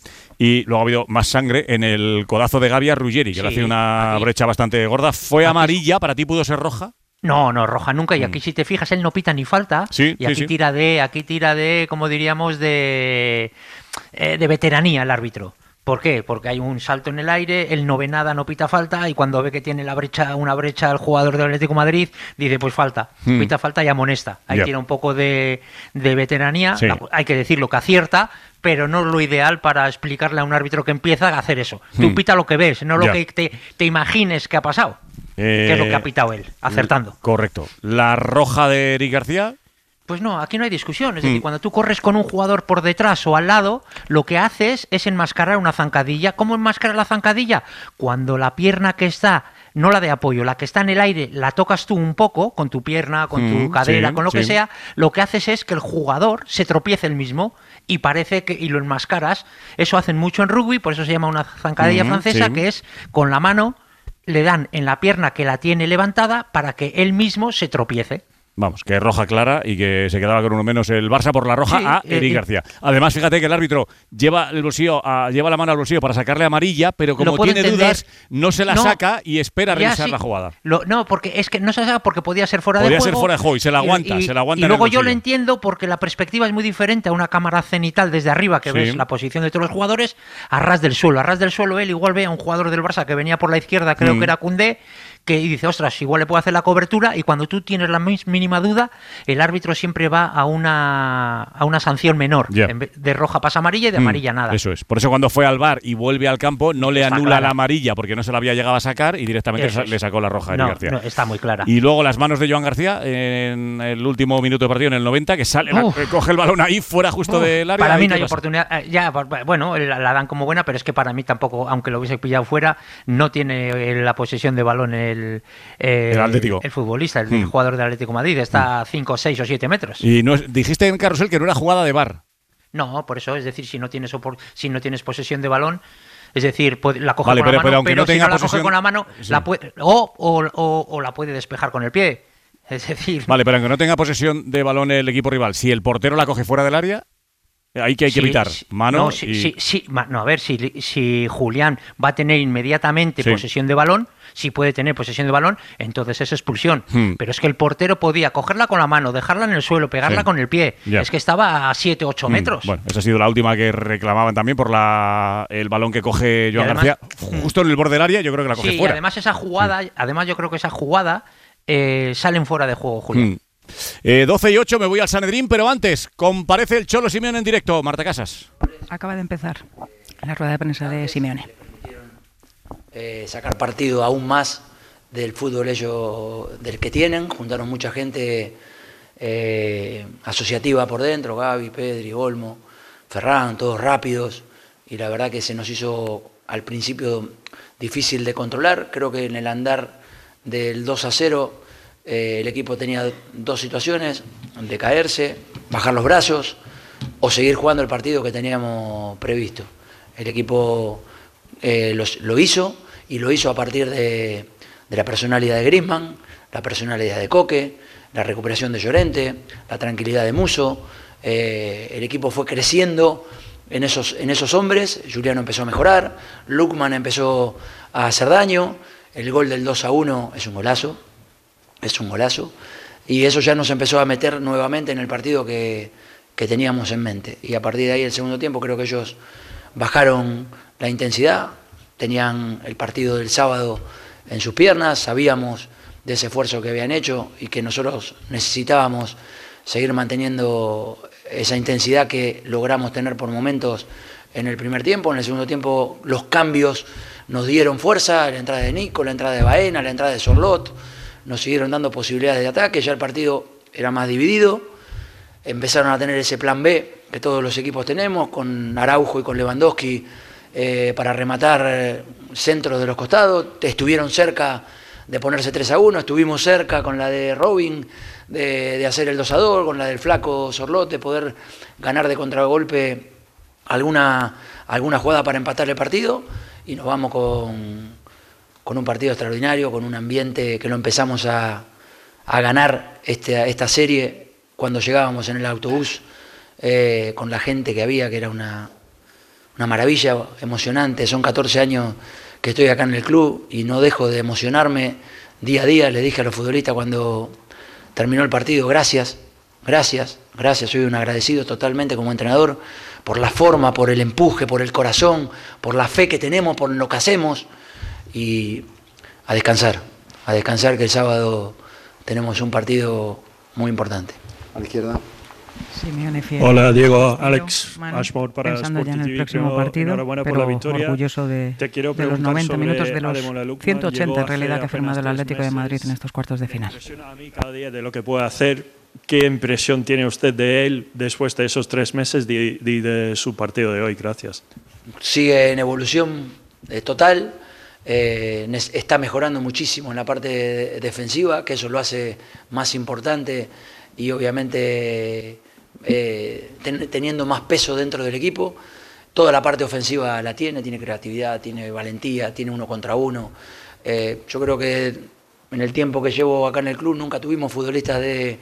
Y luego ha habido más sangre en el codazo de Gavi a Ruggeri, que le hace una brecha bastante gorda. ¿Fue amarilla? ¿Para ti pudo ser roja? No, roja nunca. Y aquí si te fijas, él no pita ni falta. Y aquí tira de, como diríamos, de veteranía el árbitro. ¿Por qué? Porque hay un salto en el aire, él no ve nada, no pita falta, y cuando ve que tiene una brecha el jugador del Atlético de Madrid, dice pues falta, pita falta y amonesta. Ahí tira un poco de veteranía, hay que decirlo que acierta, pero no es lo ideal para explicarle a un árbitro que empieza a hacer eso. Tú pita lo que ves, no lo que te imagines que ha pasado, que es lo que ha pitado él, acertando. Correcto. ¿La roja de Eric García? Pues no, aquí no hay discusión. Es decir, cuando tú corres con un jugador por detrás o al lado, lo que haces es enmascarar una zancadilla. ¿Cómo enmascarar la zancadilla? Cuando la pierna que está, no la de apoyo, la que está en el aire, la tocas tú un poco con tu pierna, con tu cadera, con lo que sea, lo que haces es que el jugador se tropiece el mismo y parece que y lo enmascaras. Eso hacen mucho en rugby, por eso se llama una zancadilla francesa, que es con la mano le dan en la pierna que la tiene levantada para que él mismo se tropiece. Vamos, que es roja clara y que se quedaba con uno menos el Barça por la roja a Eric García. Además, fíjate que el árbitro lleva la mano al bolsillo para sacarle amarilla, pero como tiene dudas, no se la saca y espera a revisar la jugada. No, porque es que no se saca porque podía ser fuera de juego. Podía ser fuera de juego y se la aguanta. Y luego yo lo entiendo porque la perspectiva es muy diferente a una cámara cenital desde arriba, que ves la posición de todos los jugadores, a ras del suelo. A ras del suelo él igual ve a un jugador del Barça que venía por la izquierda, creo que era Koundé, que dice, ostras, igual le puedo hacer la cobertura, y cuando tú tienes la mínima duda, el árbitro siempre va a una sanción menor. En vez de roja pasa amarilla y de amarilla nada. Eso es. Por eso cuando fue al VAR y vuelve al campo, no le anula la amarilla porque no se la había llegado a sacar y directamente le sacó la roja a Eric García. No, está muy clara. Y luego las manos de Joan García en el último minuto de partido, en el 90, que sale, coge el balón ahí fuera justo del área. Para mí no hay oportunidad. Bueno, la dan como buena, pero es que para mí tampoco, aunque lo hubiese pillado fuera, no tiene la posesión de balón el Atlético. El futbolista, el jugador del Atlético de Madrid, está a 5, 6 o 7 metros. Y dijiste en Carrusel que no era jugada de VAR. No, por eso, es decir, si no tienes posesión de balón, es decir, la coge con la mano, pero aunque no tenga si no la posesión, coge con la mano, la puede, o la puede despejar con el pie. Es decir, vale, pero aunque no tenga posesión de balón el equipo rival, si el portero la coge fuera del área, hay que evitar mano. A ver, si Julián va a tener inmediatamente posesión de balón, si puede tener posesión de balón, entonces es expulsión. Pero es que el portero podía cogerla con la mano, dejarla en el suelo, pegarla con el pie. Es que estaba a 7, 8 metros. Bueno, esa ha sido la última que reclamaban también por el balón que coge Joan García. Justo en el borde del área, yo creo que la coge fuera. Y además esa jugada, yo creo que esa jugada salen fuera de juego, Julián. 12:08, me voy al Sanedrín, pero antes comparece el Cholo Simeone en directo. Marta Casas. Acaba de empezar la rueda de prensa de Simeone. Sacar partido aún más del fútbol ellos del que tienen, juntaron mucha gente asociativa por dentro, Gavi, Pedri, Olmo, Ferran, todos rápidos, y la verdad que se nos hizo al principio difícil de controlar. Creo que en el andar del 2-0 el equipo tenía dos situaciones, de caerse, bajar los brazos o seguir jugando el partido que teníamos previsto. El equipo lo hizo, y lo hizo a partir de la personalidad de Griezmann, la personalidad de Coque, la recuperación de Llorente, la tranquilidad de Muso, El equipo fue creciendo en esos hombres. Juliano empezó a mejorar, Lukman empezó a hacer daño, el gol del 2-1 es un golazo, y eso ya nos empezó a meter nuevamente en el partido que teníamos en mente. Y a partir de ahí, el segundo tiempo, creo que ellos bajaron la intensidad, tenían el partido del sábado en sus piernas, sabíamos de ese esfuerzo que habían hecho y que nosotros necesitábamos seguir manteniendo esa intensidad que logramos tener por momentos en el primer tiempo. En el segundo tiempo los cambios nos dieron fuerza, la entrada de Nico, la entrada de Baena, la entrada de Sorlot, nos siguieron dando posibilidades de ataque, ya el partido era más dividido, empezaron a tener ese plan B que todos los equipos tenemos, con Araujo y con Lewandowski para rematar centros de los costados, estuvieron cerca de ponerse 3-1, estuvimos cerca con la de Robin de hacer el 2-2, con la del flaco Sorlot de poder ganar de contragolpe alguna jugada para empatar el partido, y nos vamos con un partido extraordinario, con un ambiente que lo empezamos a ganar esta serie cuando llegábamos en el autobús, con la gente que había, que era una maravilla, emocionante. Son 14 años que estoy acá en el club y no dejo de emocionarme día a día. Le dije a los futbolistas cuando terminó el partido, gracias, soy un agradecido totalmente como entrenador por la forma, por el empuje, por el corazón, por la fe que tenemos, por lo que hacemos, y a descansar que el sábado tenemos un partido muy importante. A la izquierda. Hola Diego, Alex Ashmore para pensando Sport ya en el TV. próximo partido, Enhorabuena por pero la victoria. orgulloso de los 90 minutos, de los 180 en realidad que ha firmado el Atlético de Madrid en estos cuartos de final. Impresiona a mí cada día de lo que puede hacer. ¿Qué impresión tiene usted de él después de esos 3 meses de su partido de hoy? Gracias. Sigue en evolución total, está mejorando muchísimo en la parte defensiva, que eso lo hace más importante, y obviamente teniendo más peso dentro del equipo. Toda la parte ofensiva la tiene creatividad, tiene valentía, tiene 1 contra 1. Yo creo que en el tiempo que llevo acá en el club nunca tuvimos futbolistas de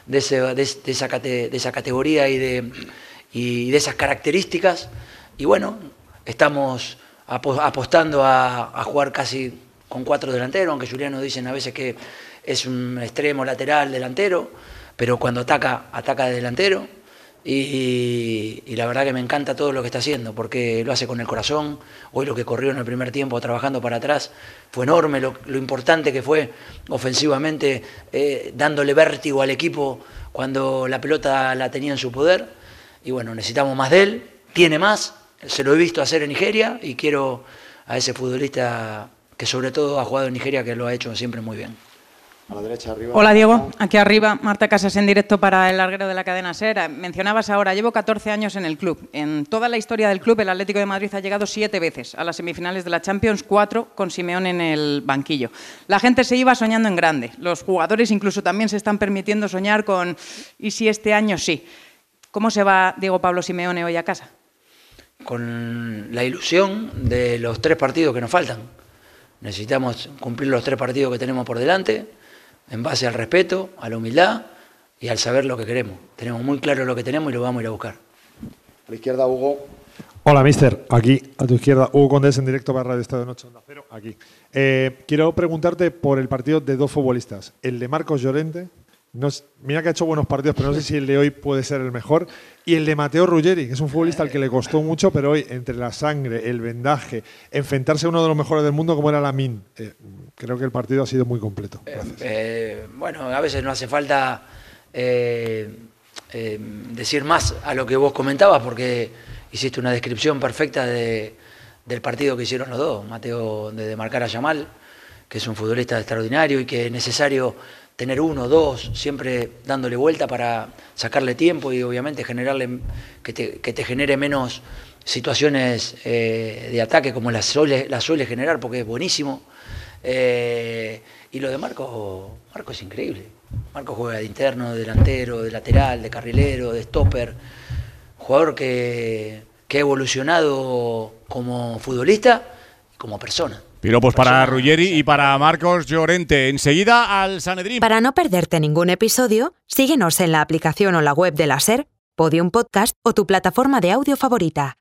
esa categoría y de esas características, y bueno, estamos apostando a jugar casi con 4 delanteros, aunque Juliano dicen a veces que es un extremo lateral delantero, pero cuando ataca de delantero, y la verdad que me encanta todo lo que está haciendo, porque lo hace con el corazón. Hoy lo que corrió en el primer tiempo trabajando para atrás fue enorme, lo importante que fue ofensivamente, dándole vértigo al equipo cuando la pelota la tenía en su poder, y bueno, necesitamos más de él, tiene más, se lo he visto hacer en Nigeria, y quiero a ese futbolista que sobre todo ha jugado en Nigeria, que lo ha hecho siempre muy bien. A la derecha, arriba. Hola Diego, aquí arriba, Marta Casas en directo para el larguero de la cadena SER. Mencionabas ahora, llevo 14 años en el club. En toda la historia del club, el Atlético de Madrid ha llegado 7 veces a las semifinales de la Champions, 4 con Simeone en el banquillo. La gente se iba soñando en grande. Los jugadores incluso también se están permitiendo soñar con ¿y si este año sí? ¿Cómo se va Diego Pablo Simeone hoy a casa? Con la ilusión de los 3 partidos que nos faltan. Necesitamos cumplir los 3 partidos que tenemos por delante, en base al respeto, a la humildad y al saber lo que queremos. Tenemos muy claro lo que tenemos y lo vamos a ir a buscar. A la izquierda, Hugo. Hola, mister. Aquí, a tu izquierda, Hugo Condés, en directo para Radio Estadio Noche Onda Cero. Aquí. Quiero preguntarte por el partido de 2 futbolistas. El de Marcos Llorente, mira que ha hecho buenos partidos, pero no sé si el de hoy puede ser el mejor. Y el de Matteo Ruggeri, que es un futbolista al que le costó mucho, pero hoy, entre la sangre, el vendaje, enfrentarse a uno de los mejores del mundo como era Lamine, creo que el partido ha sido muy completo. Bueno, a veces no hace falta decir más a lo que vos comentabas, porque hiciste una descripción perfecta del partido que hicieron los dos. Matteo, de marcar a Yamal, que es un futbolista extraordinario y que es necesario tener 1, 2, siempre dándole vuelta para sacarle tiempo y obviamente generarle que te genere menos situaciones de ataque como las suele generar, porque es buenísimo. Y lo de Marco es increíble. Marco juega de interno, de delantero, de lateral, de carrilero, de stopper. Jugador que ha evolucionado como futbolista y como persona. Piropos para Ruggeri y para Marcos Llorente. Enseguida al Sanedrín. Para no perderte ningún episodio, síguenos en la aplicación o la web de la SER, Podium Podcast o tu plataforma de audio favorita.